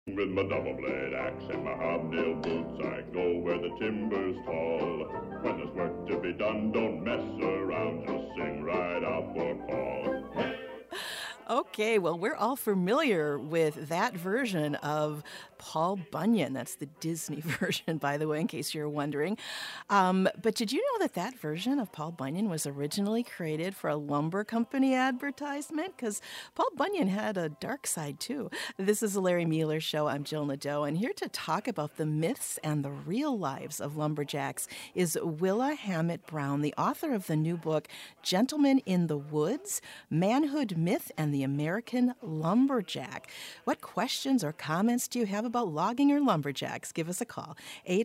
With my double blade axe and my hobnail boots, I go where the timber's tall. When there's work to be done, don't mess around, just sing right out for Paul. Okay, well, we're all familiar with that version of Paul Bunyan. That's the Disney version, by the way, in case you're wondering. But did you know that that version of Paul Bunyan was originally created for a lumber company advertisement? Because Paul Bunyan had a dark side, too. This is the Larry Mueller Show. I'm Jill Nadeau, and here to talk about the myths and the real lives of lumberjacks is Willa Hammett Brown, the author of the new book, Gentlemen in the Woods, Manhood Myth and the American Lumberjack. What questions or comments do you have about logging or lumberjacks? Give us a call,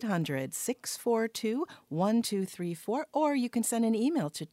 800-642-1234, or you can send an email to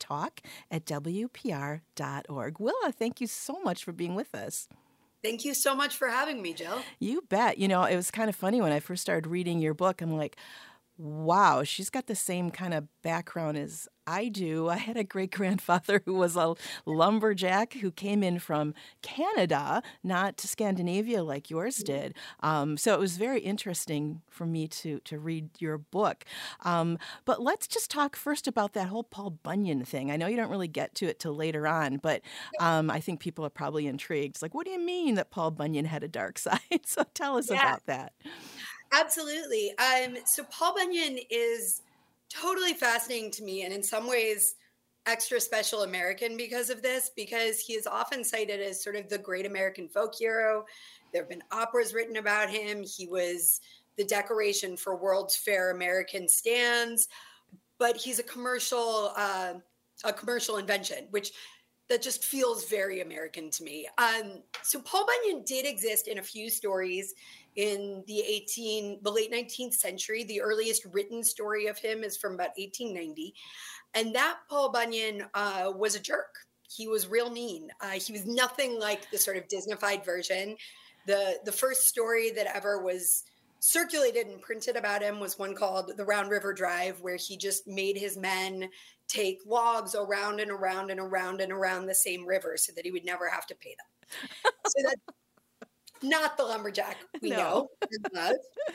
talk@wpr.org. Willa, thank you so much for being with us. Thank you so much for having me, Jill. You bet. You know, it was kind of funny when I first started reading your book. I'm like, wow, she's got the same kind of background as I do. I had a great-grandfather who was a lumberjack who came in from Canada, not to Scandinavia like yours did. So it was very interesting for me to read your book. But let's just talk first about that whole Paul Bunyan thing. I know you don't really get to it till later on, but I think people are probably intrigued. It's like, what do you mean that Paul Bunyan had a dark side? So tell us about that. Absolutely. So Paul Bunyan is totally fascinating to me, and in some ways extra special American because of this, because he is often cited as sort of the great American folk hero. There have been operas written about him. He was the decoration for World's Fair American stands, but he's a commercial invention, which that just feels very American to me. So Paul Bunyan did exist in a few stories in the late 19th century. The earliest written story of him is from about 1890. And that Paul Bunyan was a jerk. He was real mean. He was nothing like the sort of Disneyfied version. The first story that ever was circulated and printed about him was one called The Round River Drive, where he just made his men take logs around and around and around and around the same river so that he would never have to pay them. So that's not the lumberjack we know and love.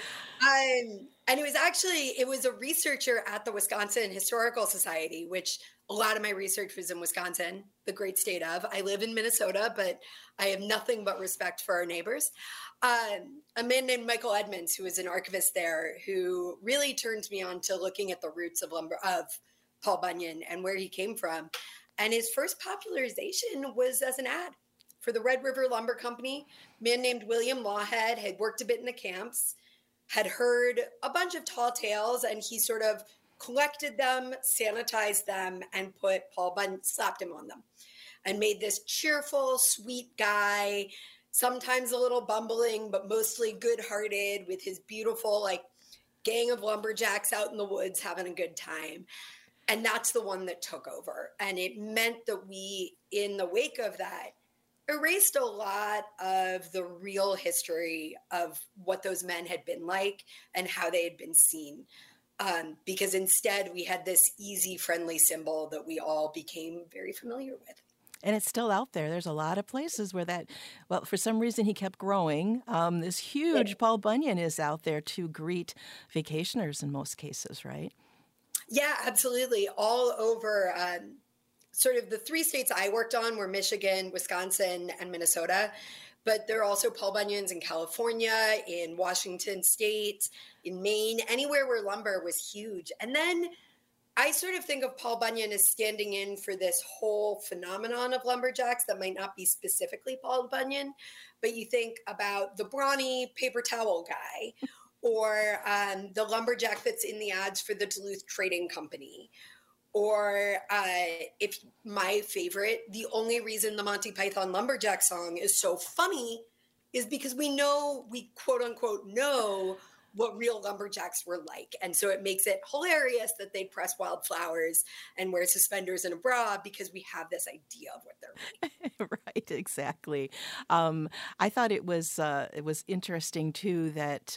And it was a researcher at the Wisconsin Historical Society, which a lot of my research was in Wisconsin, the great state of. I live in Minnesota, but I have nothing but respect for our neighbors. A man named Michael Edmonds, who was an archivist there, who really turned me on to looking at the roots of Paul Bunyan and where he came from. And his first popularization was as an ad for the Red River Lumber Company. A man named William Lawhead had worked a bit in the camps, had heard a bunch of tall tales, and he sort of collected them, sanitized them, and slapped him on them, and made this cheerful, sweet guy, sometimes a little bumbling, but mostly good-hearted, with his beautiful, gang of lumberjacks out in the woods having a good time. And that's the one that took over. And it meant that we, in the wake of that, erased a lot of the real history of what those men had been like and how they had been seen. Because instead we had this easy, friendly symbol that we all became very familiar with. And it's still out there. There's a lot of places where for some reason he kept growing. This huge Paul Bunyan is out there to greet vacationers in most cases, right? Yeah, absolutely. All over sort of the three states I worked on were Michigan, Wisconsin, and Minnesota. But there are also Paul Bunyans in California, in Washington State, in Maine, anywhere where lumber was huge. And then I sort of think of Paul Bunyan as standing in for this whole phenomenon of lumberjacks that might not be specifically Paul Bunyan, but you think about the brawny paper towel guy or the lumberjack that's in the ads for the Duluth Trading Company. Or if my favorite, the only reason the Monty Python Lumberjack song is so funny is because we quote unquote know what real lumberjacks were like. And so it makes it hilarious that they press wildflowers and wear suspenders and a bra because we have this idea of what they're like. Right, exactly. I thought it was interesting too that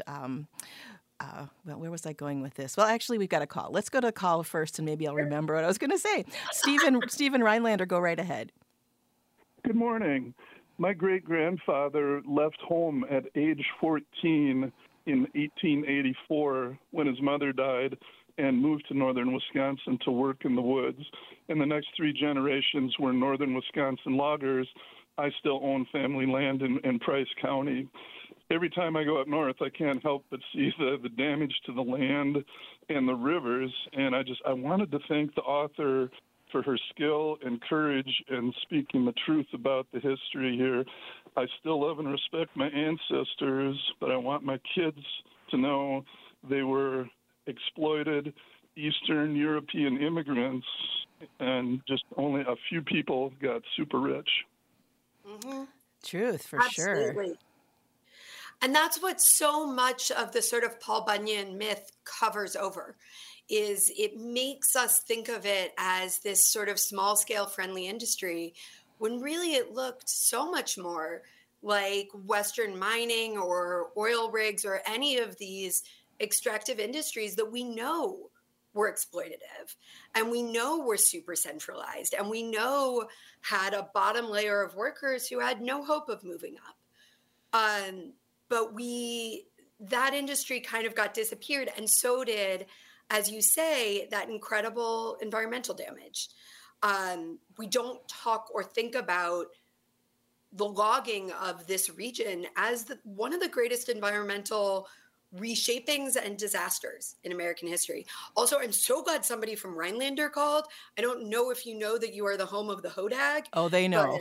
where was I going with this? Well, actually, we've got a call. Let's go to a call first, and maybe I'll remember what I was going to say. Stephen Rhinelander, go right ahead. Good morning. My great-grandfather left home at age 14 in 1884 when his mother died and moved to northern Wisconsin to work in the woods. And the next three generations were northern Wisconsin loggers. I still own family land in Price County. Every time I go up north, I can't help but see the damage to the land and the rivers. And I wanted to thank the author for her skill and courage in speaking the truth about the history here. I still love and respect my ancestors, but I want my kids to know they were exploited Eastern European immigrants, and just only a few people got super rich. Mm-hmm. Truth, for Absolutely. sure. And that's what so much of the sort of Paul Bunyan myth covers over, is it makes us think of it as this sort of small scale friendly industry when really it looked so much more like Western mining or oil rigs or any of these extractive industries that we know were exploitative and we know were super centralized and we know had a bottom layer of workers who had no hope of moving up. But that industry kind of got disappeared, and so did, as you say, that incredible environmental damage. We don't talk or think about the logging of this region as one of the greatest environmental reshapings and disasters in American history. Also, I'm so glad somebody from Rhinelander called. I don't know if you know that you are the home of the Hodag. Oh, they know.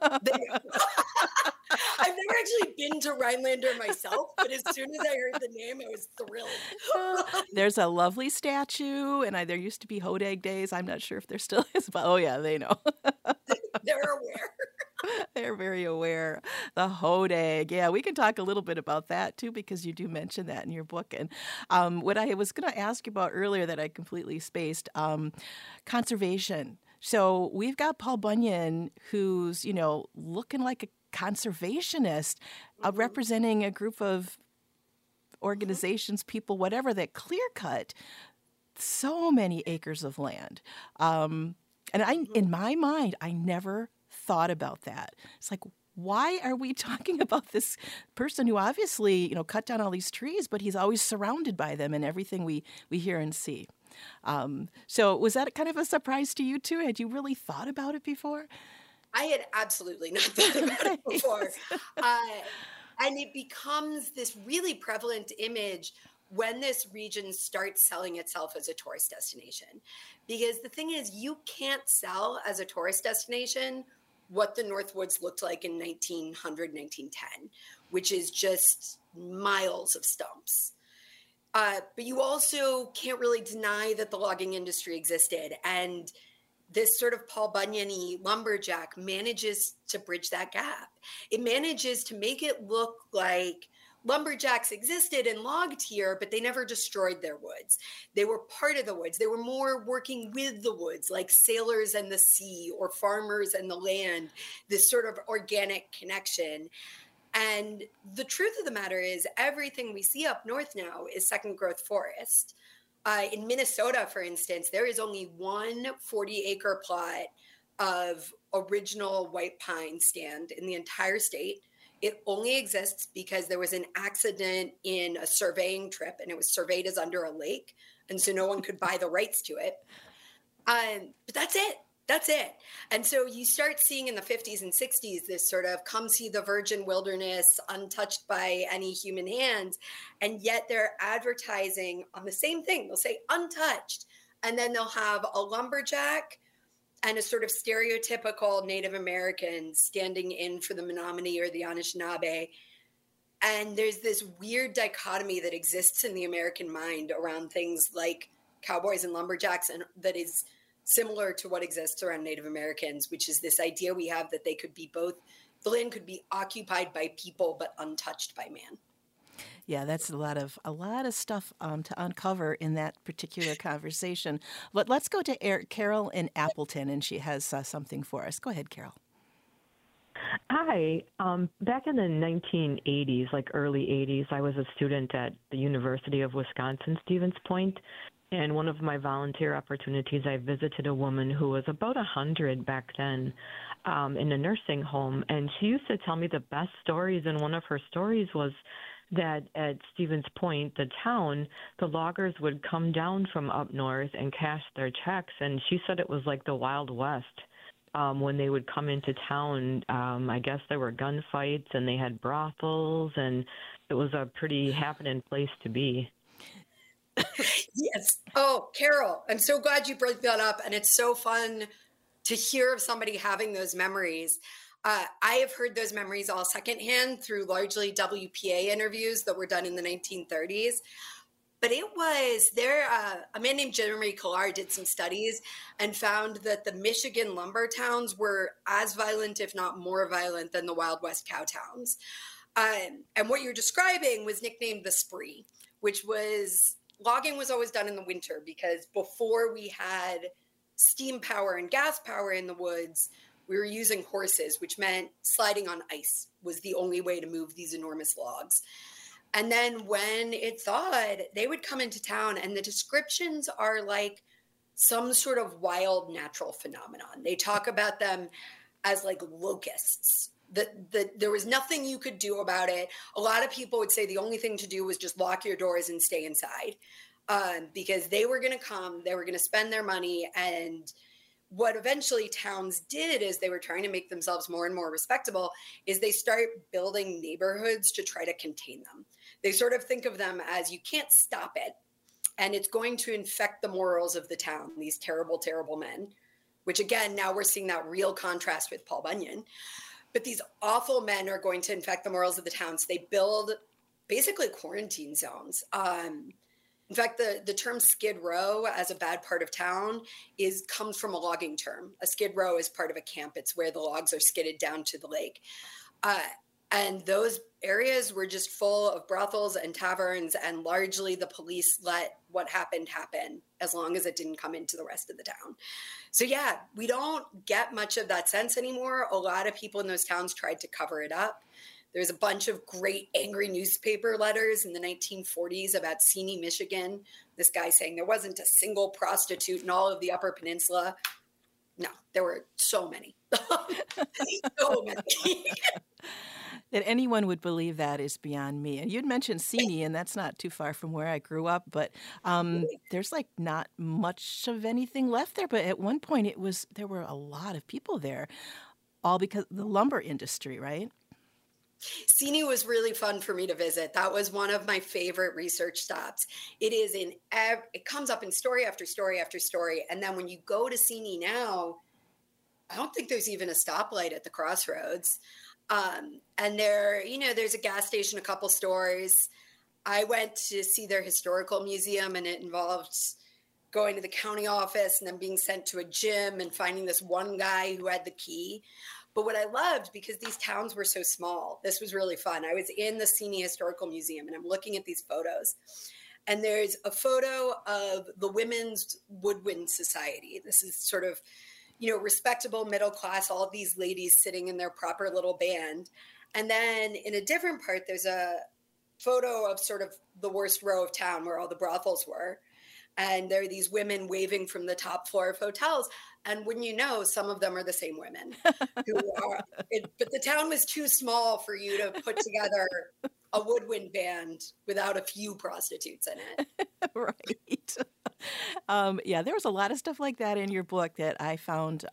I've never actually been to Rhinelander myself, but as soon as I heard the name, I was thrilled. There's a lovely statue, and there used to be Hodag Days. I'm not sure if there still is, but oh yeah, they know. They're aware. They're very aware. The Hodag. Yeah, we can talk a little bit about that too, because you do mention that in your book. And what I was going to ask you about earlier that I completely spaced, conservation. So we've got Paul Bunyan, who's, looking like a conservationist, representing a group of organizations, people, whatever, that clear cut so many acres of land. And in my mind, I never thought about that. It's like, why are we talking about this person who obviously, cut down all these trees, but he's always surrounded by them in everything we hear and see? So was that kind of a surprise to you too? Had you really thought about it before? I had absolutely not thought about it before. And it becomes this really prevalent image when this region starts selling itself as a tourist destination. Because the thing is, you can't sell as a tourist destination what the Northwoods looked like in 1900, 1910, which is just miles of stumps. But you also can't really deny that the logging industry existed. And this sort of Paul Bunyan-y lumberjack manages to bridge that gap. It manages to make it look like lumberjacks existed and logged here, but they never destroyed their woods. They were part of the woods. They were more working with the woods, like sailors and the sea or farmers and the land, this sort of organic connection. And the truth of the matter is everything we see up north now is second growth forest. In Minnesota, for instance, there is only one 40-acre plot of original white pine stand in the entire state. It only exists because there was an accident in a surveying trip, and it was surveyed as under a lake, and so no one could buy the rights to it. But that's it. That's it. And so you start seeing in the 50s and 60s this sort of come see the virgin wilderness untouched by any human hands. And yet they're advertising on the same thing. They'll say untouched. And then they'll have a lumberjack and a sort of stereotypical Native American standing in for the Menominee or the Anishinaabe. And there's this weird dichotomy that exists in the American mind around things like cowboys and lumberjacks, and that is similar to what exists around Native Americans, which is this idea we have that they could be both, the land could be occupied by people but untouched by man. Yeah, that's a lot of stuff to uncover in that particular conversation. But let's go to Carol in Appleton, and she has something for us. Go ahead, Carol. Hi. Back in the 1980s, like early 80s, I was a student at the University of Wisconsin, Stevens Point. And one of my volunteer opportunities, I visited a woman who was about 100 back then in a nursing home. And she used to tell me the best stories. And one of her stories was that at Stevens Point, the town, the loggers would come down from up north and cash their checks. And she said it was like the Wild West. When they would come into town, I guess there were gunfights and they had brothels, and it was a pretty happening place to be. Yes. Oh, Carol, I'm so glad you brought that up. And it's so fun to hear of somebody having those memories. I have heard those memories all secondhand through largely WPA interviews that were done in the 1930s. But it was there, a man named Jeremy Killar did some studies and found that the Michigan lumber towns were as violent, if not more violent, than the Wild West cow towns. And what you're describing was nicknamed the spree, which was logging was always done in the winter because before we had steam power and gas power in the woods, we were using horses, which meant sliding on ice was the only way to move these enormous logs. And then when it thawed, they would come into town, and the descriptions are like some sort of wild natural phenomenon. They talk about them as like locusts. There was nothing you could do about it. A lot of people would say the only thing to do was just lock your doors and stay inside because they were going to come, they were going to spend their money. And what eventually towns did is they were trying to make themselves more and more respectable is they start building neighborhoods to try to contain them. They sort of think of them as you can't stop it, and it's going to infect the morals of the town, these terrible, terrible men, which again, now we're seeing that real contrast with Paul Bunyan. But these awful men are going to infect the morals of the town. So they build basically quarantine zones. In fact, the term skid row as a bad part of town comes from a logging term. A skid row is part of a camp. It's where the logs are skidded down to the lake. And those areas were just full of brothels and taverns, and largely the police let what happened happen as long as it didn't come into the rest of the town. So yeah, we don't get much of that sense anymore. A lot of people in those towns tried to cover it up. There's a bunch of great angry newspaper letters in the 1940s about Seney, Michigan. This guy saying there wasn't a single prostitute in all of the Upper Peninsula. No, there were so many. So many. That anyone would believe that is beyond me. And you'd mentioned Seney, and that's not too far from where I grew up, but there's like not much of anything left there. But at one point there were a lot of people there, all because of the lumber industry, right? Seney was really fun for me to visit. That was one of my favorite research stops. It comes up in story after story after story. And then when you go to Seney now, I don't think there's even a stoplight at the crossroads. And there's a gas station, a couple stores. I went to see their historical museum, and it involved going to the county office and then being sent to a gym and finding this one guy who had the key. But what I loved, because these towns were so small, this was really fun. I was in the Seney Historical Museum, and I'm looking at these photos. And there's a photo of the Women's Woodwind Society. This is sort of respectable middle class, all of these ladies sitting in their proper little band. And then in a different part, there's a photo of sort of the worst row of town where all the brothels were. And there are these women waving from the top floor of hotels. And wouldn't you know, some of them are the same women but the town was too small for you to put together a woodwind band without a few prostitutes in it. Right. Yeah, there was a lot of stuff like that in your book that I found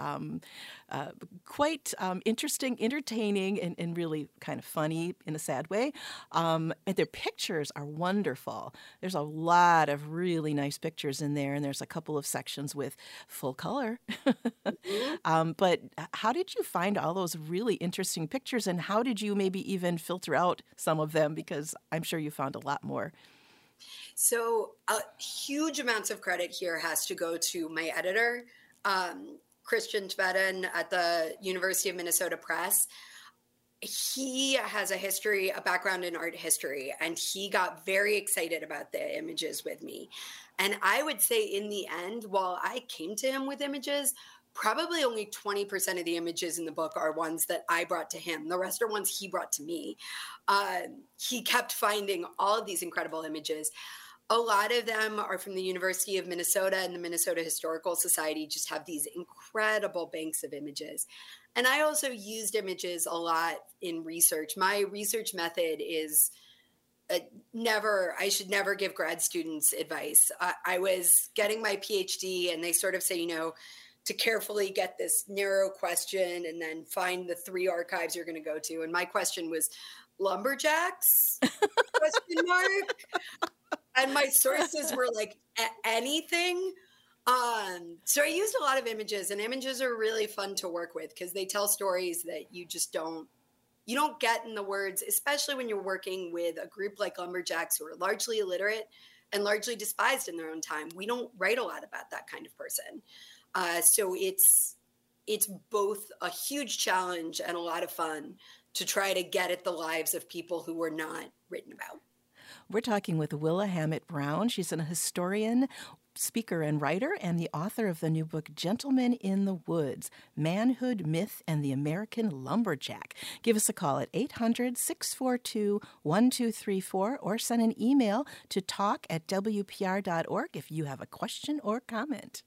quite interesting, entertaining, and really kind of funny in a sad way. And their pictures are wonderful. There's a lot of really nice pictures in there, and there's a couple of sections with full color. But how did you find all those really interesting pictures, and how did you maybe even filter out some of them? Because I'm sure you found a lot more. So huge amounts of credit here has to go to my editor, Christian Tvetin at the University of Minnesota Press. He has a background in art history, and he got very excited about the images with me. And I would say in the end, while I came to him with images, probably only 20% of the images in the book are ones that I brought to him. The rest are ones he brought to me. He kept finding all of these incredible images. A lot of them are from the University of Minnesota, and the Minnesota Historical Society just have these incredible banks of images. And I also used images a lot in research. My research method is I should never give grad students advice. I was getting my PhD, and they sort of say, to carefully get this narrow question and then find the 3 archives you're going to go to. And my question was lumberjacks? Question mark. And my sources were like anything. So I used a lot of images, and images are really fun to work with because they tell stories that you just don't get in the words, especially when you're working with a group like lumberjacks who are largely illiterate and largely despised in their own time. We don't write a lot about that kind of person. So it's both a huge challenge and a lot of fun to try to get at the lives of people who were not written about. We're talking with Willa Hammett Brown. She's a historian, speaker, and writer, and the author of the new book, Gentlemen in the Woods, Manhood, Myth, and the American Lumberjack. Give us a call at 800-642-1234 or send an email to talk@wpr.org if you have a question or comment.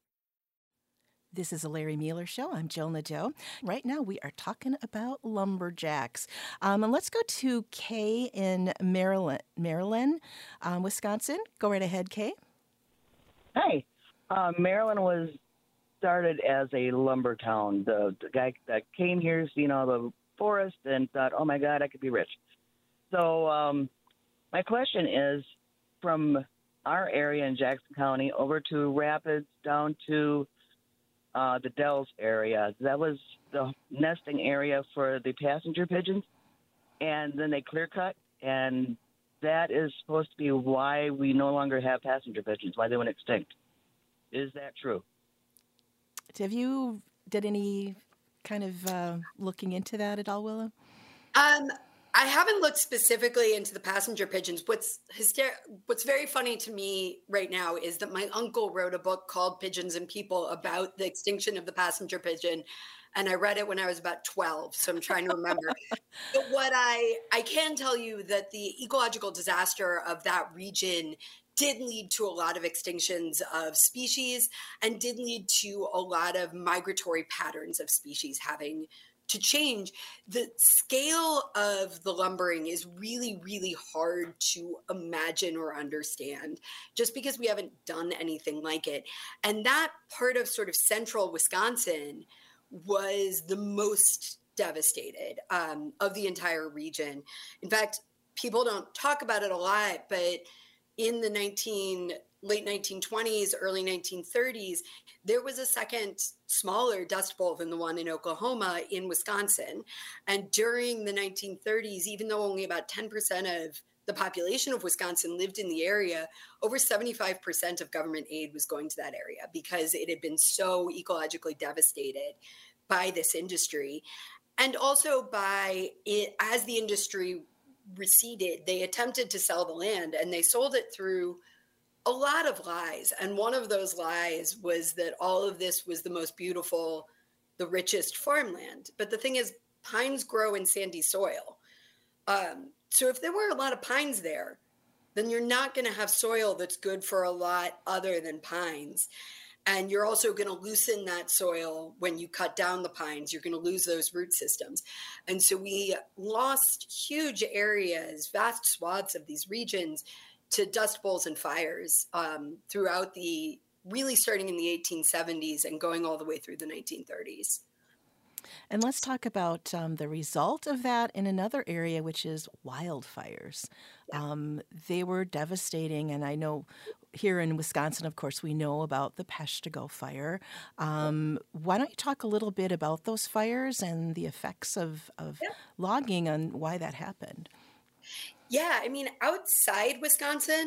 This is a Larry Mueller Show. I'm Jill Nadeau. Right now we are talking about lumberjacks. And let's go to Kay in Maryland, Wisconsin. Go right ahead, Kay. Hi. Maryland was started as a lumber town. The guy that came here, the forest and thought, oh, my God, I could be rich. So my question is, from our area in Jackson County over to Rapids down to the Dells area. That was the nesting area for the passenger pigeons, and then they clear cut, and that is supposed to be why we no longer have passenger pigeons, why they went extinct. Is that true? Have you did any kind of looking into that at all, Willa? I haven't looked specifically into the passenger pigeons. What's very funny to me right now is that my uncle wrote a book called Pigeons and People about the extinction of the passenger pigeon. And I read it when I was about 12, so I'm trying to remember. But what I can tell you that the ecological disaster of that region did lead to a lot of extinctions of species and did lead to a lot of migratory patterns of species having to change. The scale of the lumbering is really, really hard to imagine or understand just because we haven't done anything like it. And that part of sort of central Wisconsin was the most devastated of the entire region. In fact, people don't talk about it a lot, but in the late 1920s, early 1930s, there was a second smaller dust bowl than the one in Oklahoma in Wisconsin. And during the 1930s, even though only about 10% of the population of Wisconsin lived in the area, over 75% of government aid was going to that area because it had been so ecologically devastated by this industry. And also by it, as the industry receded, they attempted to sell the land, and they sold it through a lot of lies. And one of those lies was that all of this was the most beautiful, the richest farmland. But the thing is, pines grow in sandy soil. So if there were a lot of pines there, then you're not going to have soil that's good for a lot other than pines. And you're also going to loosen that soil when you cut down the pines. You're going to lose those root systems. And so we lost huge areas, vast swaths of these regions to dust bowls and fires throughout really starting in the 1870s and going all the way through the 1930s. And let's talk about the result of that in another area, which is wildfires. Yeah. They were devastating, and I know here in Wisconsin, of course, we know about the Peshtigo fire. Why don't you talk a little bit about those fires and the effects of logging and why that happened? Yeah, I mean, outside Wisconsin,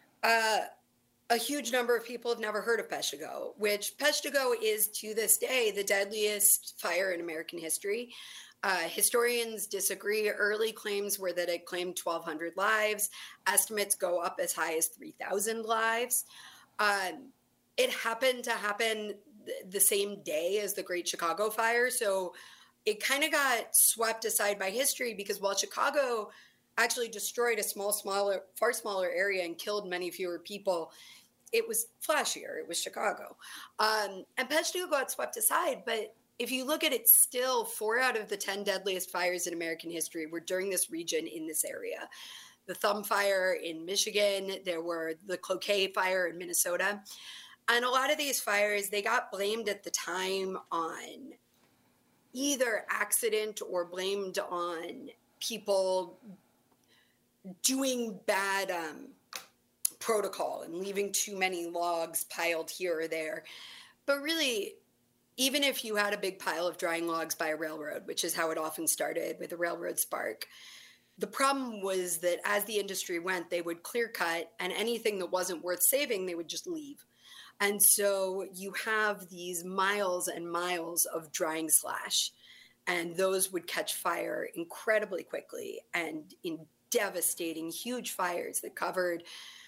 a huge number of people have never heard of Peshtigo, which Peshtigo is to this day the deadliest fire in American history. Historians disagree. Early claims were that it claimed 1,200 lives. Estimates go up as high as 3,000 lives. It happened to happen the same day as the Great Chicago Fire. So it kind of got swept aside by history, because while Chicago actually destroyed a far smaller area and killed many fewer people, it was flashier. It was Chicago. And Peshtigo got swept aside. But if you look at it, still 4 out of the 10 deadliest fires in American history were during this region in this area. The Thumb Fire in Michigan, there were the Cloquet Fire in Minnesota. And a lot of these fires, they got blamed at the time on either accident or blamed on people doing bad protocol and leaving too many logs piled here or there. But really, even if you had a big pile of drying logs by a railroad, which is how it often started with a railroad spark, the problem was that as the industry went, they would clear cut, and anything that wasn't worth saving, they would just leave. And so you have these miles and miles of drying slash, and those would catch fire incredibly quickly and in devastating, huge fires that covered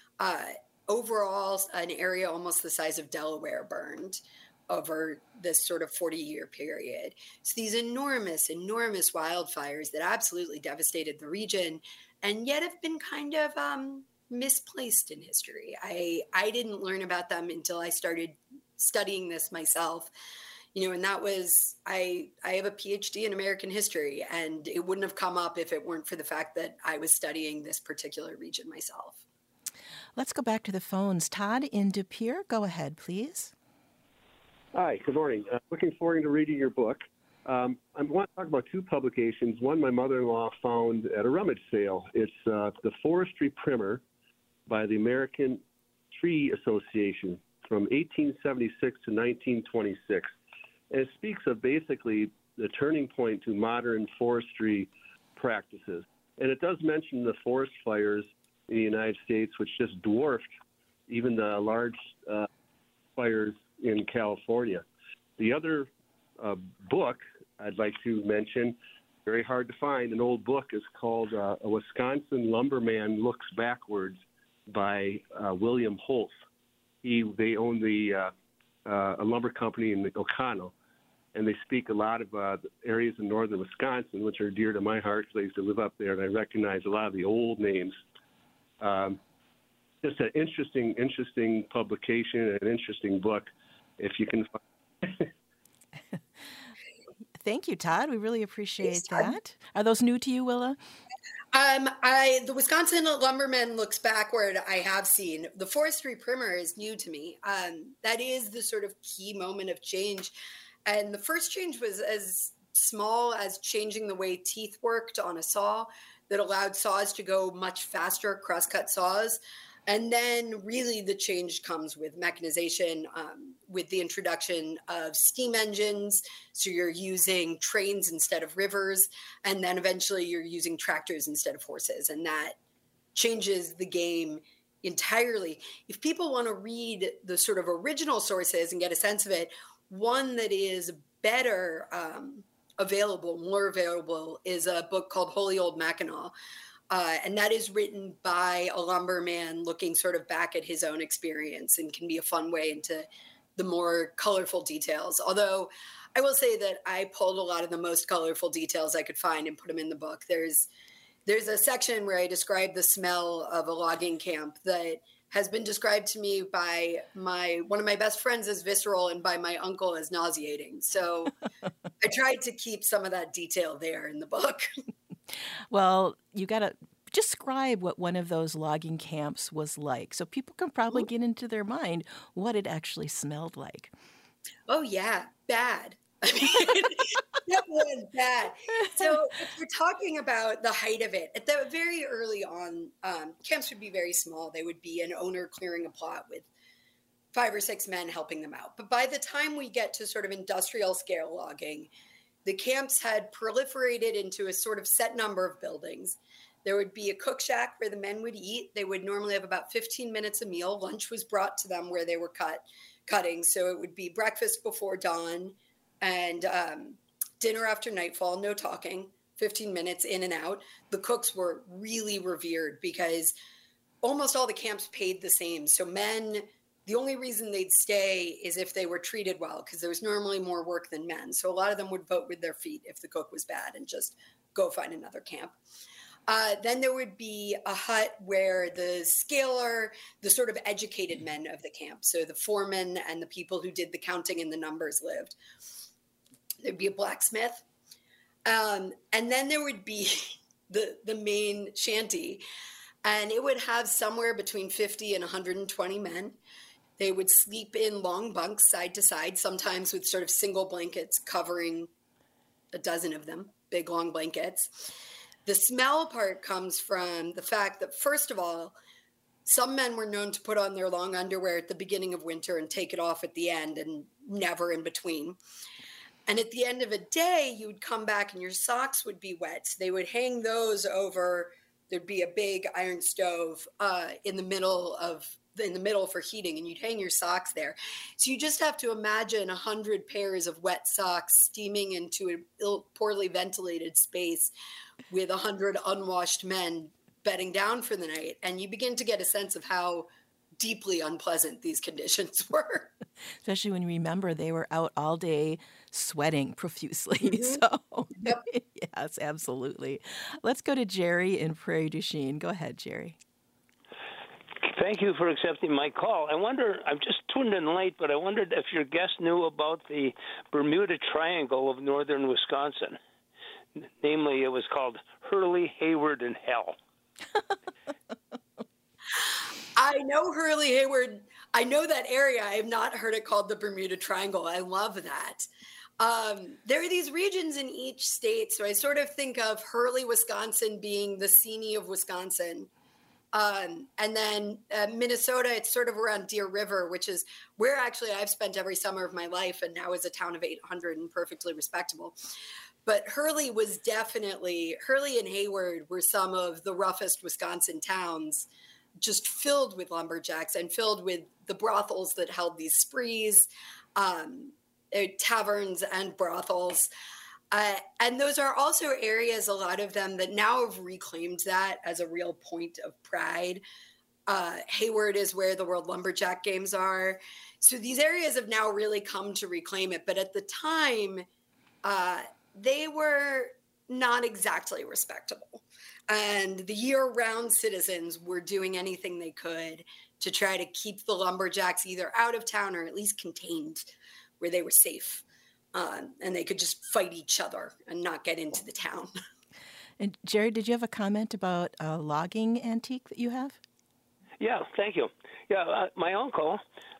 overall an area almost the size of Delaware burned over this sort of 40-year period. So these enormous, enormous wildfires that absolutely devastated the region, and yet have been kind of misplaced in history. I didn't learn about them until I started studying this myself. And that was, I have a PhD in American history, and it wouldn't have come up if it weren't for the fact that I was studying this particular region myself. Let's go back to the phones. Todd in De Pere, go ahead, please. Hi, good morning. Looking forward to reading your book. I want to talk about 2 publications. One my mother-in-law found at a rummage sale. It's the Forestry Primer by the American Tree Association from 1876 to 1926. And it speaks of basically the turning point to modern forestry practices. And it does mention the forest fires in the United States, which just dwarfed even the large fires in California. The other book I'd like to mention, very hard to find, an old book, is called A Wisconsin Lumberman Looks Backwards by William Holtz. They own a lumber company in O'Connell, and they speak a lot of areas in northern Wisconsin, which are dear to my heart because I used to live up there, and I recognize a lot of the old names. Just an interesting publication and an interesting book, if you can find. Thank you, Todd. We really appreciate that. Are those new to you, Willa? The Wisconsin Lumberman Looks Backward, I have seen. The Forestry Primer is new to me. That is the sort of key moment of change. And the first change was as small as changing the way teeth worked on a saw that allowed saws to go much faster, crosscut saws. And then really the change comes with mechanization, with the introduction of steam engines. So you're using trains instead of rivers. And then eventually you're using tractors instead of horses. And that changes the game entirely. If people want to read the sort of original sources and get a sense of it, one that is better more available, is a book called Holy Old Mackinaw. And that is written by a lumberman looking sort of back at his own experience, and can be a fun way into the more colorful details. Although I will say that I pulled a lot of the most colorful details I could find and put them in the book. There's a section where I describe the smell of a logging camp that has been described to me by one of my best friends as visceral and by my uncle as nauseating. So I tried to keep some of that detail there in the book. Well, you got to describe what one of those logging camps was like, so people can probably get into their mind what it actually smelled like. Oh, yeah. Bad. I mean, that was bad. So if we're talking about the height of it, at the very early on, camps would be very small. They would be an owner clearing a plot with 5 or 6 men helping them out. But by the time we get to sort of industrial scale logging, the camps had proliferated into a sort of set number of buildings. There would be a cook shack where the men would eat. They would normally have about 15 minutes a meal. Lunch was brought to them where they were cutting. So it would be breakfast before dawn and dinner after nightfall, no talking, 15 minutes in and out. The cooks were really revered because almost all the camps paid the same. So men the only reason they'd stay is if they were treated well, because there was normally more work than men. So a lot of them would vote with their feet if the cook was bad and just go find another camp. Then there would be a hut where the scaler, the sort of educated men of the camp, so the foremen and the people who did the counting and the numbers lived. There'd be a blacksmith. And then there would be the main shanty, and it would have somewhere between 50 and 120 men. They would sleep in long bunks side to side, sometimes with sort of single blankets covering a dozen of them, big long blankets. The smell part comes from the fact that, first of all, some men were known to put on their long underwear at the beginning of winter and take it off at the end and never in between. And at the end of a day, you would come back and your socks would be wet. So they would hang those over. There'd be a big iron stove in the middle for heating, and you'd hang your socks there. So you just have to imagine 100 pairs of wet socks steaming into a poorly ventilated space with 100 unwashed men bedding down for the night. And you begin to get a sense of how deeply unpleasant these conditions were. Especially when you remember they were out all day sweating profusely. Mm-hmm. So, Yep. yes, absolutely. Let's go to Jerry in Prairie du Chien. Go ahead, Jerry. Thank you for accepting my call. I wonder, I'm just tuned in late, but I wondered if your guest knew about the Bermuda Triangle of northern Wisconsin. Namely, it was called Hurley, Hayward, and Hell. I know Hurley, Hayward. I know that area. I have not heard it called the Bermuda Triangle. I love that. There are these regions in each state. So I sort of think of Hurley, Wisconsin being the Sini of Wisconsin. And then Minnesota, it's sort of around Deer River, which is where actually I've spent every summer of my life and now is a town of 800 and perfectly respectable. But Hurley and Hayward were some of the roughest Wisconsin towns, just filled with lumberjacks and filled with the brothels that held these sprees, taverns and brothels. And those are also areas, a lot of them, that now have reclaimed that as a real point of pride. Hayward is where the World Lumberjack Games are. So these areas have now really come to reclaim it. But at the time, they were not exactly respectable. And the year-round citizens were doing anything they could to try to keep the lumberjacks either out of town or at least contained where they were safe. And they could just fight each other and not get into the town. And Jerry, did you have a comment about a logging antique that you have? Yeah, thank you. Yeah, my uncle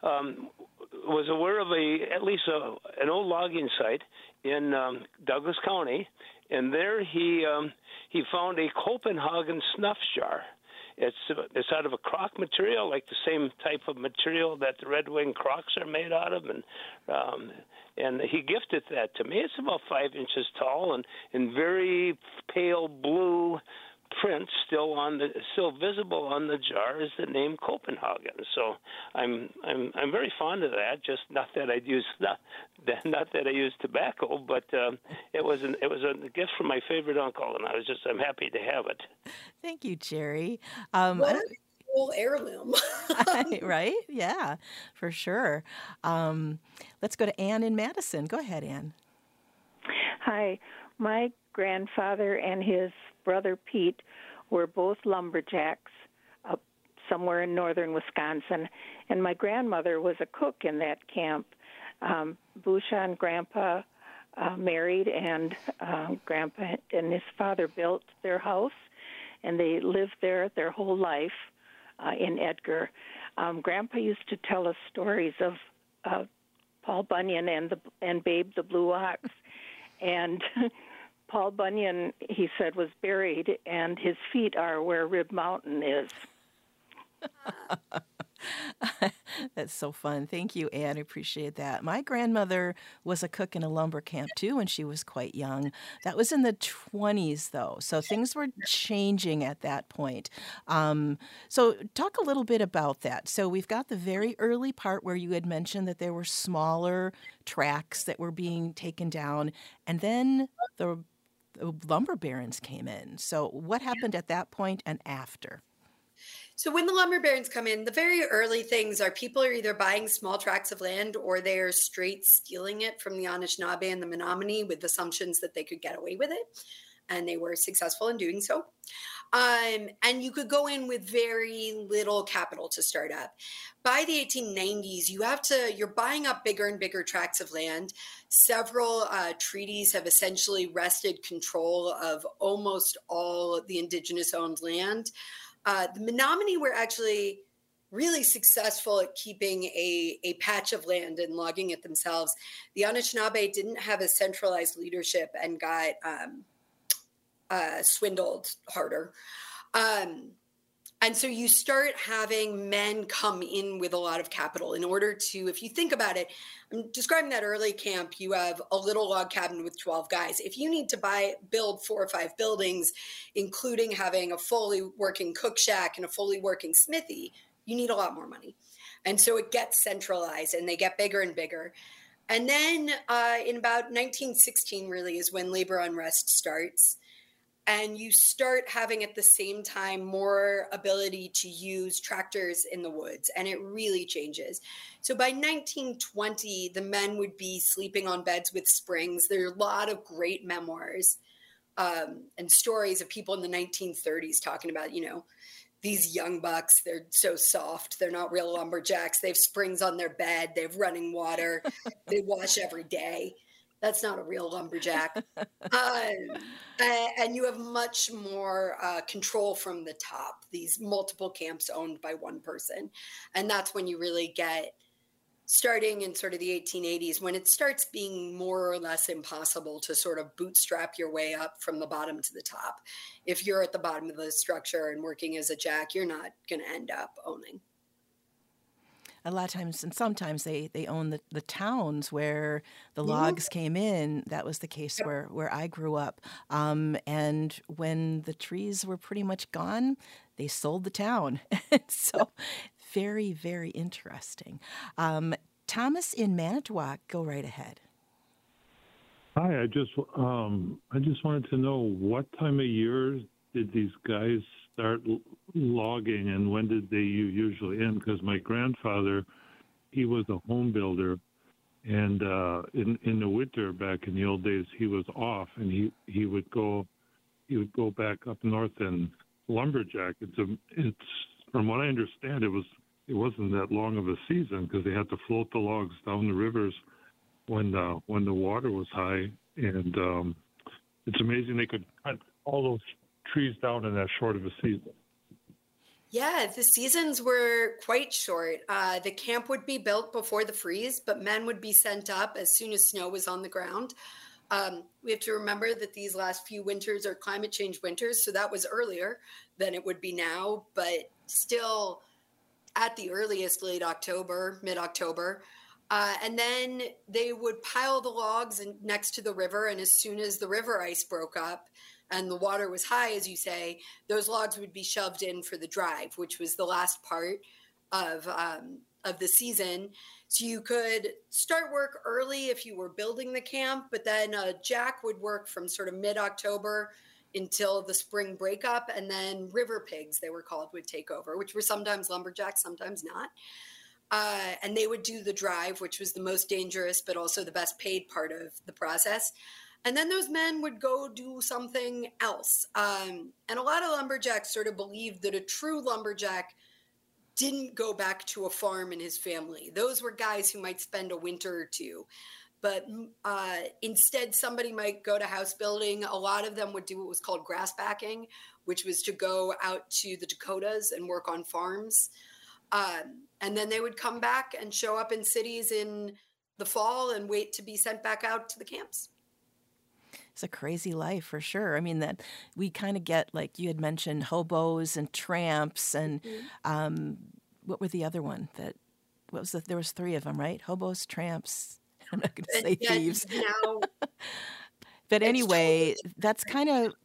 was aware of at least an old logging site in Douglas County, and there he found a Copenhagen snuff jar. It's out of a crock material, like the same type of material that the Red Wing crocks are made out of, and he gifted that to me. It's about 5 inches tall and in very pale blue print, still visible on the jar is the name Copenhagen. So I'm very fond of that. Just not that I use tobacco, but it was a gift from my favorite uncle, and I'm happy to have it. Thank you, Jerry. What a cool heirloom. Right? Yeah, for sure. Let's go to Ann in Madison. Go ahead, Ann. Hi. My grandfather and his brother Pete were both lumberjacks somewhere in northern Wisconsin, and my grandmother was a cook in that camp. Busha and Grandpa married, and Grandpa and his father built their house, and they lived there their whole life in Edgar. Grandpa used to tell us stories of Paul Bunyan and Babe the Blue Ox, and Paul Bunyan, he said, was buried, and his feet are where Rib Mountain is. That's so fun. Thank you, Anne. I appreciate that. My grandmother was a cook in a lumber camp, too, when she was quite young. That was in the 20s, though, so things were changing at that point. So talk a little bit about that. So we've got the very early part where you had mentioned that there were smaller tracks that were being taken down, and then the lumber barons came in. So what happened at that point and after? So when the lumber barons come in, the very early things are people are either buying small tracts of land or they are straight stealing it from the Anishinaabe and the Menominee with assumptions that they could get away with it. And they were successful in doing so. And you could go in with very little capital to start up. By the 1890s, you're buying up bigger and bigger tracts of land. Several treaties have essentially wrested control of almost all the indigenous owned land. The Menominee were actually really successful at keeping a patch of land and logging it themselves. The Anishinaabe didn't have a centralized leadership and got swindled harder. And so you start having men come in with a lot of capital in order to, if you think about it, I'm describing that early camp, you have a little log cabin with 12 guys. If you need to build 4 or 5 buildings, including having a fully working cook shack and a fully working smithy, you need a lot more money. And so it gets centralized and they get bigger and bigger. And then in about 1916 really is when labor unrest starts. And you start having at the same time more ability to use tractors in the woods, and it really changes. So by 1920, the men would be sleeping on beds with springs. There are a lot of great memoirs and stories of people in the 1930s talking about, these young bucks, they're so soft. They're not real lumberjacks. They have springs on their bed. They have running water. They wash every day. That's not a real lumberjack. And you have much more control from the top, these multiple camps owned by one person. And that's when you really get, starting in sort of the 1880s, when it starts being more or less impossible to sort of bootstrap your way up from the bottom to the top. If you're at the bottom of the structure and working as a jack, you're not going to end up owning. A lot of times, and sometimes they own the towns where the logs came in. That was the case where I grew up. And when the trees were pretty much gone, they sold the town. So very, very interesting. Thomas in Manitowoc, go right ahead. Hi, I just wanted to know what time of year did these guys start logging, and when did they usually end? Because my grandfather, he was a home builder, and in the winter back in the old days, he was off, and he would go back up north and lumberjack. It's from what I understand, it wasn't that long of a season because they had to float the logs down the rivers when the water was high, and it's amazing they could cut all those trees down in that short of a season. Yeah, the seasons were quite short. The camp would be built before the freeze, but men would be sent up as soon as snow was on the ground. We have to remember that these last few winters are climate change winters, so that was earlier than it would be now, but still at the earliest late October, mid-October. And then they would pile the logs next to the river, and as soon as the river ice broke up, and the water was high, as you say, those logs would be shoved in for the drive, which was the last part of the season. So you could start work early if you were building the camp, but then Jack would work from sort of mid-October until the spring breakup, and then river pigs, they were called, would take over, which were sometimes lumberjacks, sometimes not. And they would do the drive, which was the most dangerous, but also the best paid part of the process. And then those men would go do something else. And a lot of lumberjacks sort of believed that a true lumberjack didn't go back to a farm in his family. Those were guys who might spend a winter or two. But instead, somebody might go to house building. A lot of them would do what was called grass backing, which was to go out to the Dakotas and work on farms. And then they would come back and show up in cities in the fall and wait to be sent back out to the camps. It's a crazy life for sure. I mean, that we kind of get, like you had mentioned, hobos and tramps, and what were the other one? There was 3 of them, right? Hobos, tramps. I'm not going to say thieves. But anyway, that's kind of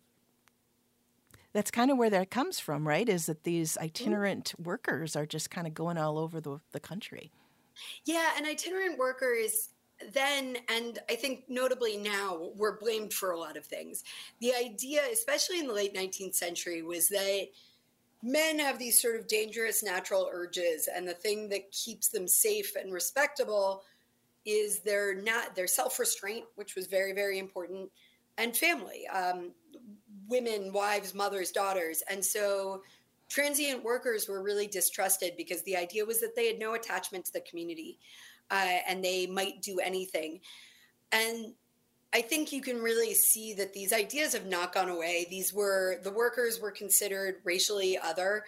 where that comes from, right? Is that these itinerant workers are just kind of going all over the country. Yeah, and itinerant workers then, and I think notably now, were blamed for a lot of things. The idea, especially in the late 19th century, was that men have these sort of dangerous natural urges, and the thing that keeps them safe and respectable is their self-restraint, which was very, very important, and family, women, wives, mothers, daughters. And so transient workers were really distrusted because the idea was that they had no attachment to the community, and they might do anything. And I think you can really see that these ideas have not gone away. The workers were considered racially other.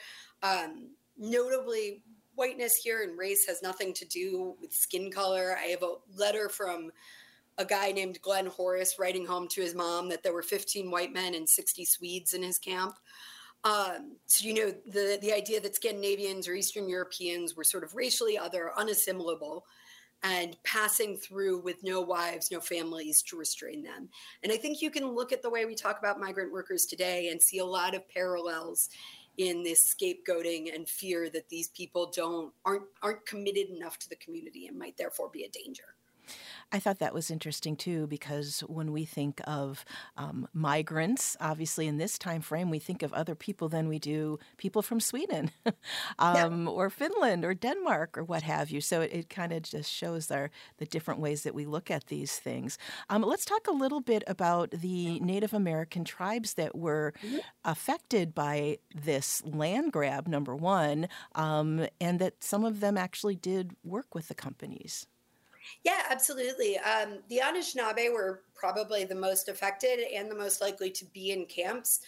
Notably, whiteness here and race has nothing to do with skin color. I have a letter from a guy named Glenn Horace writing home to his mom that there were 15 white men and 60 Swedes in his camp. So, the idea that Scandinavians or Eastern Europeans were sort of racially other, unassimilable, and passing through with no wives, no families to restrain them. And I think you can look at the way we talk about migrant workers today and see a lot of parallels in this scapegoating and fear that these people aren't committed enough to the community and might therefore be a danger. I thought that was interesting, too, because when we think of migrants, obviously in this time frame, we think of other people than we do people from Sweden or Finland or Denmark or what have you. So it kind of just shows the different ways that we look at these things. Let's talk a little bit about the Native American tribes that were affected by this land grab, number one, and that some of them actually did work with the companies. Yeah, absolutely. The Anishinaabe were probably the most affected and the most likely to be in camps.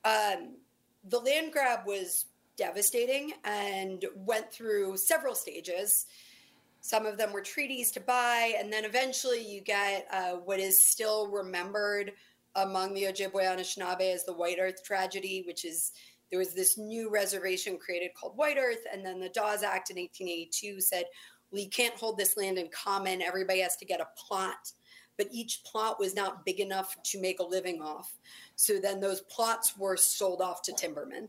The land grab was devastating and went through several stages. Some of them were treaties to buy, and then eventually you get what is still remembered among the Ojibwe Anishinaabe as the White Earth tragedy, which is there was this new reservation created called White Earth, and then the Dawes Act in 1882 said, well, you can't hold this land in common. Everybody has to get a plot, but each plot was not big enough to make a living off. So then those plots were sold off to timbermen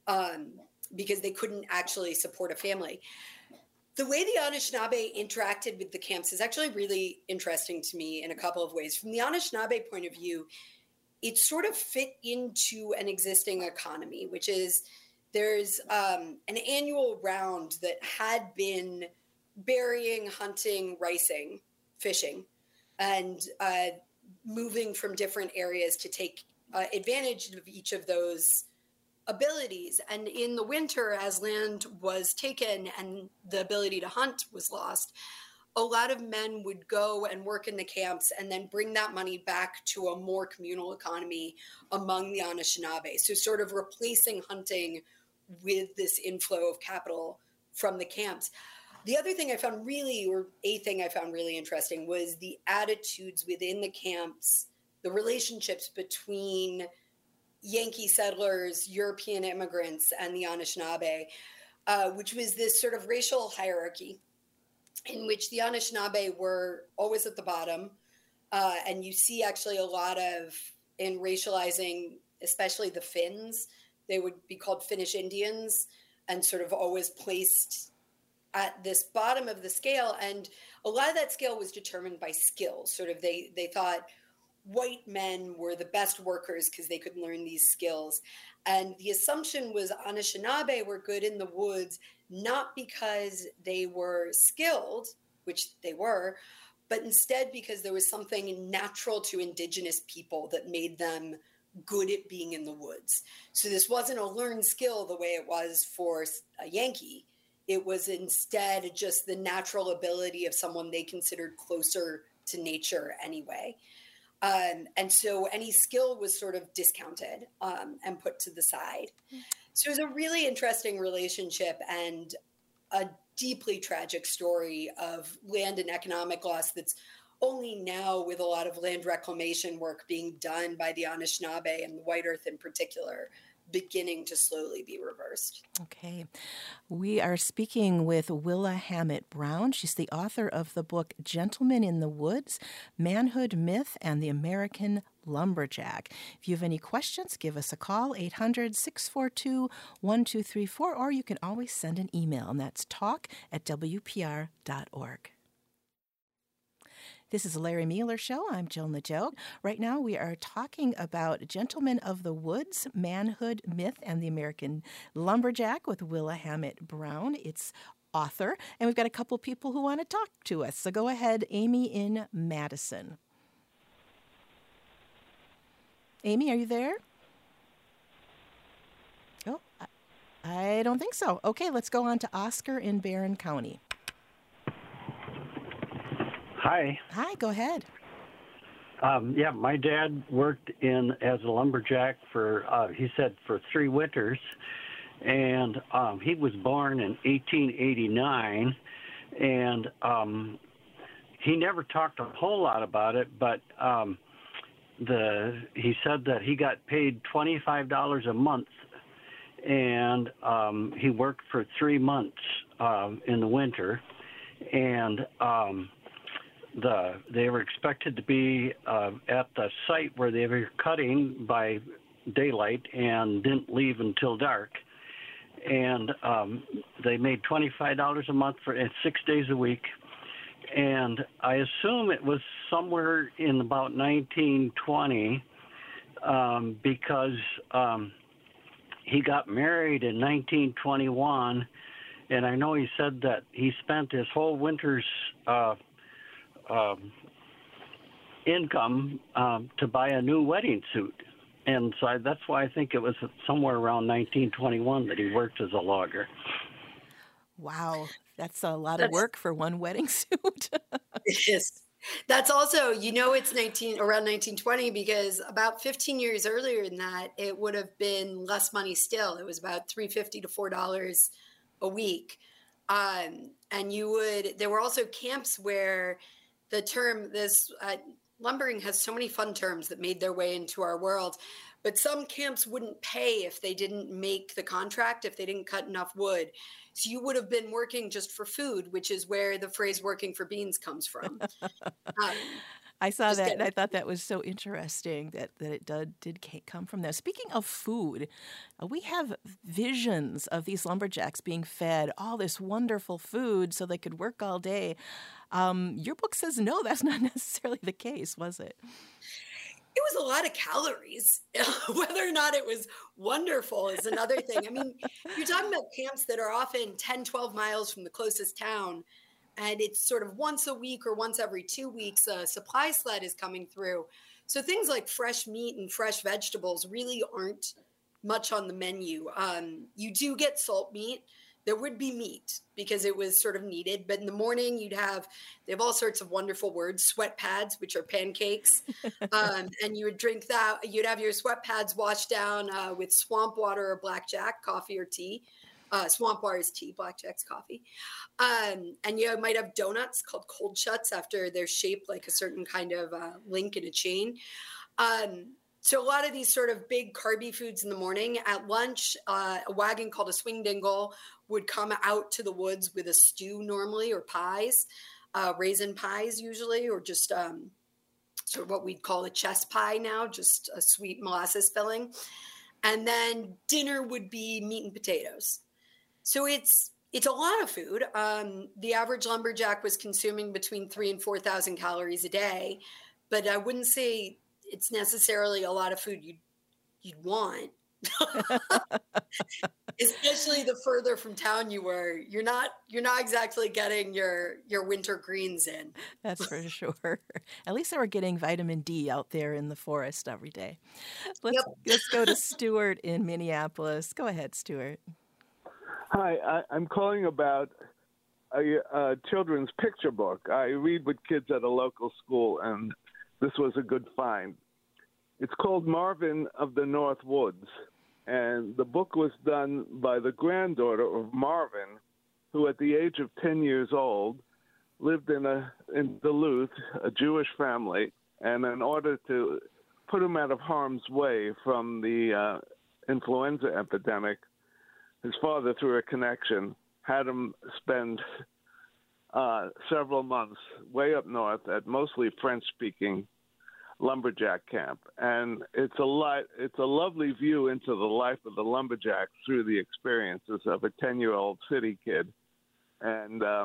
because they couldn't actually support a family. The way the Anishinaabe interacted with the camps is actually really interesting to me in a couple of ways. From the Anishinaabe point of view, it sort of fit into an existing economy, which is there's an annual round that had been berrying, hunting, ricing, fishing, and moving from different areas to take advantage of each of those abilities. And in the winter, as land was taken and the ability to hunt was lost, a lot of men would go and work in the camps and then bring that money back to a more communal economy among the Anishinaabe. So sort of replacing hunting with this inflow of capital from the camps. The other thing I found really interesting was the attitudes within the camps, the relationships between Yankee settlers, European immigrants, and the Anishinaabe, which was this sort of racial hierarchy in which the Anishinaabe were always at the bottom. And you see actually a lot of, in racializing, especially the Finns, they would be called Finnish Indians and sort of always placed at this bottom of the scale. And a lot of that scale was determined by skills. Sort of they thought white men were the best workers because they could learn these skills. And the assumption was Anishinaabe were good in the woods, not because they were skilled, which they were, but instead because there was something natural to indigenous people that made them good at being in the woods. So this wasn't a learned skill the way it was for a Yankee. It was instead just the natural ability of someone they considered closer to nature anyway. And so any skill was sort of discounted and put to the side. So it was a really interesting relationship and a deeply tragic story of land and economic loss that's only now, with a lot of land reclamation work being done by the Anishinaabe and the White Earth in particular, beginning to slowly be reversed. Okay. We are speaking with Willa Hammett Brown. She's the author of the book Gentlemen in the Woods, Manhood Myth and the American Lumberjack. If you have any questions, give us a call, 800-642-1234, or you can always send an email, and that's talk@wpr.org. This is the Larry Mueller Show. I'm Jill Najoe. Right now we are talking about Gentlemen of the Woods, Manhood, Myth, and the American Lumberjack with Willa Hammett Brown. It's author, and we've got a couple people who want to talk to us. So go ahead, Amy in Madison. Amy, are you there? Oh, I don't think so. Okay, let's go on to Oscar in Barron County. Hi. Hi, go ahead. Yeah, my dad worked as a lumberjack for 3 winters, and he was born in 1889, and he never talked a whole lot about it, but he said that he got paid $25 a month, and he worked for 3 months in the winter, and they were expected to be at the site where they were cutting by daylight and didn't leave until dark. And they made $25 a month for 6 days a week. And I assume it was somewhere in about 1920 because he got married in 1921. And I know he said that he spent his whole winter's income to buy a new wedding suit. And so that's why I think it was somewhere around 1921 that he worked as a logger. Wow, that's a lot of work for one wedding suit. It is. That's also, it's around 1920 because about 15 years earlier than that, it would have been less money still. It was about $3.50 to $4 a week. And there were also camps where the term lumbering has so many fun terms that made their way into our world, but some camps wouldn't pay if they didn't make the contract, if they didn't cut enough wood. So you would have been working just for food, which is where the phrase working for beans comes from. I saw that and I thought that was so interesting that it did come from there. Speaking of food, we have visions of these lumberjacks being fed all this wonderful food so they could work all day. Your book says no, that's not necessarily the case, was it? It was a lot of calories. Whether or not it was wonderful is another thing. I mean, you're talking about camps that are often 10, 12 miles from the closest town. And it's sort of once a week or once every 2 weeks, a supply sled is coming through. So things like fresh meat and fresh vegetables really aren't much on the menu. You do get salt meat. There would be meat because it was sort of needed. But in the morning, they have all sorts of wonderful words, sweat pads, which are pancakes. And you would drink that. You'd have your sweat pads washed down with swamp water or blackjack, coffee or tea. Swamp water is tea, blackjack's coffee. And you might have donuts called cold shuts after they're shaped like a certain kind of link in a chain. So a lot of these sort of big carby foods in the morning. At lunch, a wagon called a swing dingle would come out to the woods with a stew normally, or pies, raisin pies usually, or just sort of what we'd call a chess pie now, just a sweet molasses filling. And then dinner would be meat and potatoes. So it's a lot of food. The average lumberjack was consuming between 3,000 and 4,000 calories a day, but I wouldn't say it's necessarily a lot of food you'd want. Especially the further from town you were, you're not exactly getting your winter greens in. That's for sure. At least they were getting vitamin D out there in the forest every day. Let's go to Stuart in Minneapolis. Go ahead, Stuart. Hi, I'm calling about a children's picture book. I read with kids at a local school, and this was a good find. It's called Marvin of the North Woods, and the book was done by the granddaughter of Marvin, who at the age of 10 years old lived in Duluth, a Jewish family, and in order to put him out of harm's way from the influenza epidemic, his father, through a connection, had him spend several months way up north at mostly French-speaking lumberjack camp. And it's a lovely view into the life of the lumberjack through the experiences of a 10-year-old city kid. And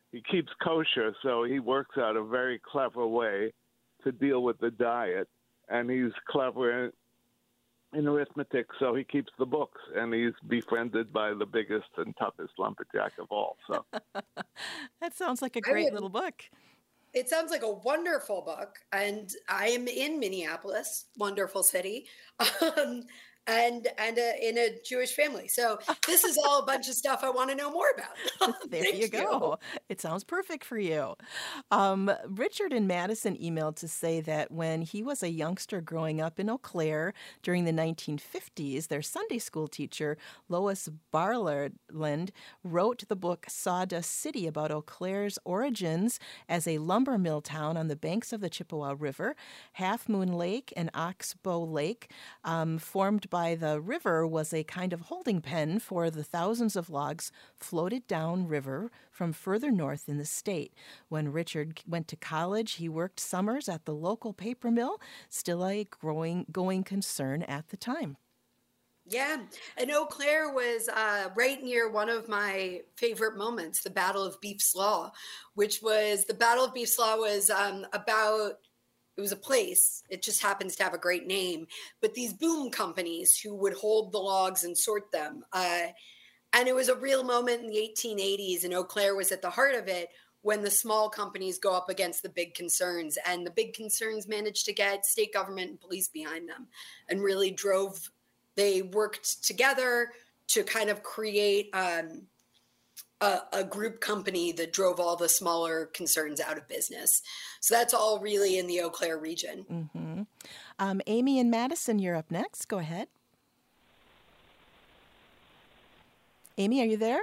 he keeps kosher, so he works out a very clever way to deal with the diet, and he's clever in arithmetic, so he keeps the books, and he's befriended by the biggest and toughest lumberjack of all. So that sounds like a great little book. It sounds like a wonderful book, and I am in Minneapolis, wonderful city, and in a Jewish family. So this is all a bunch of stuff I want to know more about. There you go. It sounds perfect for you. Richard in Madison emailed to say that when he was a youngster growing up in Eau Claire during the 1950s, their Sunday school teacher, Lois Barland, wrote the book Sawdust City about Eau Claire's origins as a lumber mill town on the banks of the Chippewa River. Half Moon Lake and Oxbow Lake, formed by the river, was a kind of holding pen for the thousands of logs floated down river from further north in the state. When Richard went to college, he worked summers at the local paper mill, still a going concern at the time. Yeah, and Eau Claire was right near one of my favorite moments, the Battle of Beef Slaw, which was the Battle of Beef Slaw was about. It was a place. It just happens to have a great name. But these boom companies who would hold the logs and sort them. And it was a real moment in the 1880s, and Eau Claire was at the heart of it, when the small companies go up against the big concerns. And the big concerns managed to get state government and police behind them and really they worked together to kind of create a group company that drove all the smaller concerns out of business. So that's all really in the Eau Claire region. Mm-hmm. Amy in Madison, you're up next. Go ahead. Amy, are you there?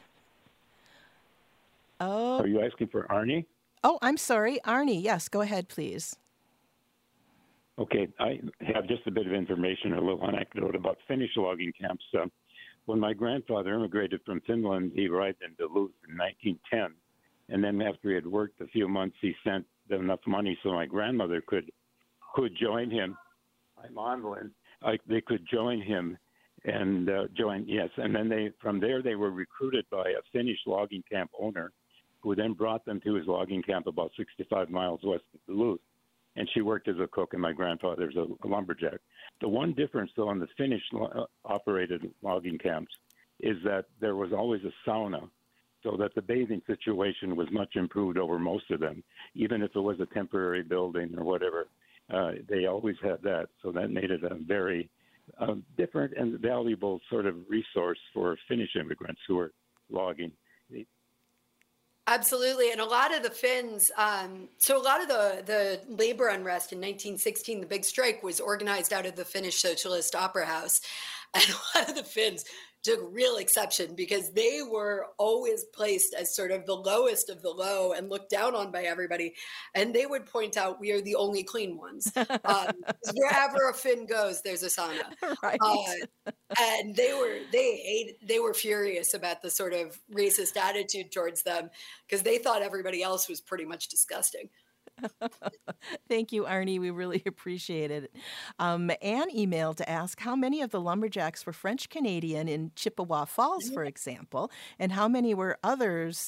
Oh. Are you asking for Arnie? Oh, I'm sorry. Arnie, yes, go ahead, please. Okay, I have just a bit of information, a little anecdote about Finnish logging camps. When my grandfather immigrated from Finland, he arrived in Duluth in 1910. And then after he had worked a few months, he sent enough money so my grandmother could join him. I'm on, they could join him and And then from there, they were recruited by a Finnish logging camp owner who then brought them to his logging camp about 65 miles west of Duluth. And she worked as a cook, and my grandfather's a lumberjack. The one difference, though, in the Finnish operated logging camps is that there was always a sauna, so that the bathing situation was much improved over most of them. Even if it was a temporary building or whatever, they always had that. So that made it a very different and valuable sort of resource for Finnish immigrants who were logging. Absolutely. And a lot of the Finns, so a lot of the labor unrest in 1916, the big strike, was organized out of the Finnish Socialist Opera House. And a lot of the Finns took real exception because they were always placed as sort of the lowest of the low and looked down on by everybody. And they would point out, we are the only clean ones. Wherever a Finn goes, there's a sauna. Right. And they were furious about the sort of racist attitude towards them because they thought everybody else was pretty much disgusting. Thank you, Arnie. We really appreciate it. Anne emailed to ask how many of the lumberjacks were French Canadian in Chippewa Falls, for example, and how many others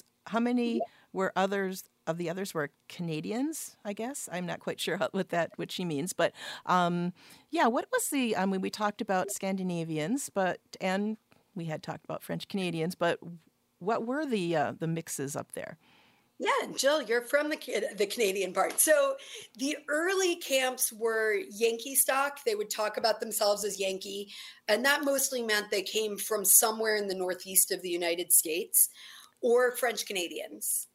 of the others were Canadians, I guess. I'm not quite sure what she means, but what was we talked about Scandinavians, and we had talked about French Canadians, but what were the mixes up there? Yeah, Jill, you're from the Canadian part. So the early camps were Yankee stock. They would talk about themselves as Yankee, and that mostly meant they came from somewhere in the northeast of the United States or French Canadians.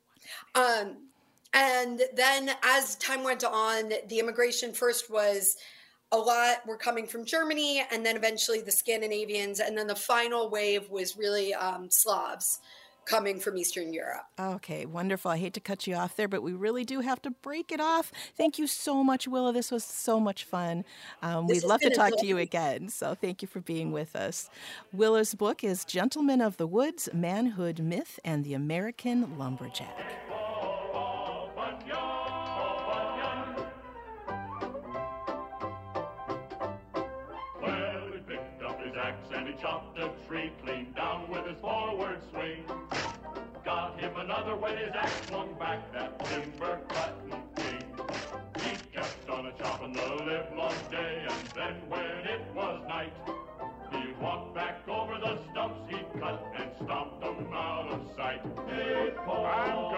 And then as time went on, the immigration first was a lot were coming from Germany, and then eventually the Scandinavians, and then the final wave was really Slavs coming from Eastern Europe. Okay, wonderful. I hate to cut you off there, but we really do have to break it off. Thank you so much, Willa. This was so much fun. We'd love to talk to you again, so thank you for being with us. Willa's book is Gentlemen of the Woods, Manhood Myth, and the American Lumberjack. Well, he picked up his axe and he chopped a tree clean down with his forward swing. Got him another brother when his axe swung back that timber cutting king. He kept on a chopping the livelong day, and then when it was night, he walked back over the stumps he cut and stomped them out of sight. Hey, Paul.